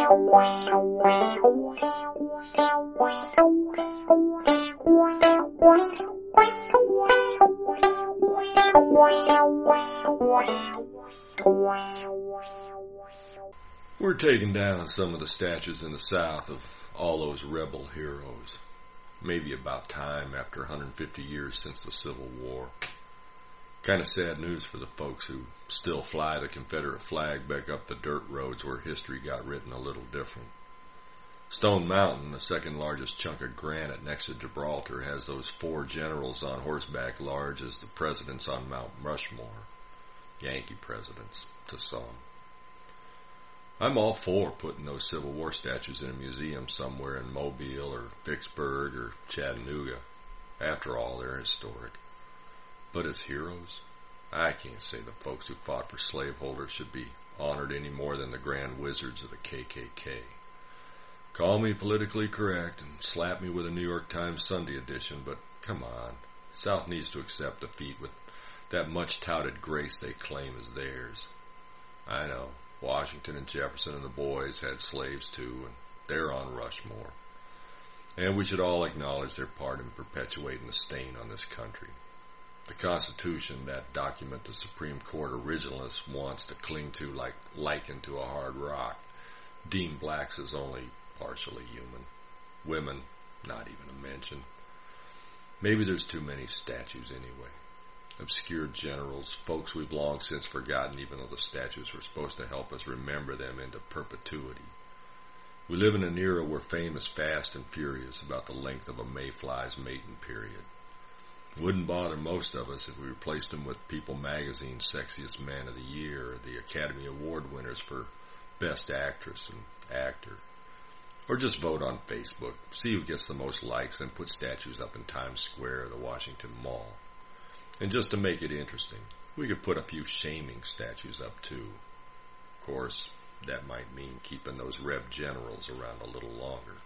We're taking down some of the statues in the South of all those rebel heroes. Maybe about time after 150 years since the Civil War. Kind of sad news for the folks who still fly the Confederate flag back up the dirt roads where history got written a little different. Stone Mountain, the second largest chunk of granite next to Gibraltar, has those 4 generals on horseback large as the presidents on Mount Rushmore. Yankee presidents, to some. I'm all for putting those Civil War statues in a museum somewhere in Mobile or Vicksburg or Chattanooga. After all, they're historic. But as heroes, I can't say the folks who fought for slaveholders should be honored any more than the grand wizards of the KKK. Call me politically correct and slap me with a New York Times Sunday edition, but come on. The South needs to accept defeat with that much-touted grace they claim is theirs. I know. Washington and Jefferson and the boys had slaves too, and they're on Rushmore. And we should all acknowledge their part in perpetuating the stain on this country. The Constitution, that document the Supreme Court originalist wants to cling to like lichen to a hard rock, deemed blacks as only partially human. Women, not even a mention. Maybe there's too many statues anyway. Obscure generals, folks we've long since forgotten, even though the statues were supposed to help us remember them into perpetuity. We live in an era where fame is fast and furious about the length of a mayfly's mating period. Wouldn't bother most of us if we replaced them with People Magazine's Sexiest Man of the Year, or the Academy Award winners for Best Actress and Actor. Or just vote on Facebook, see who gets the most likes, and put statues up in Times Square or the Washington Mall. And just to make it interesting, we could put a few shaming statues up too. Of course, that might mean keeping those Reb generals around a little longer.